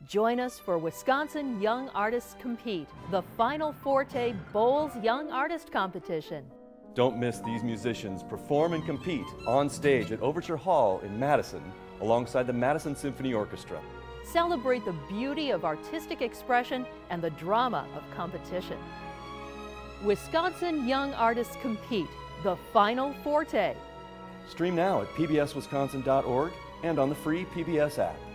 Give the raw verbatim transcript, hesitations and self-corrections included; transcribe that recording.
Join us for Wisconsin Young Artists Compete, the Final Forte Bowls Young Artist Competition. Don't miss these musicians perform and compete on stage at Overture Hall in Madison alongside the Madison Symphony Orchestra. Celebrate the beauty of artistic expression and the drama of competition. Wisconsin Young Artists Compete, the Final Forte. Stream now at P B S Wisconsin dot org and on the free P B S app.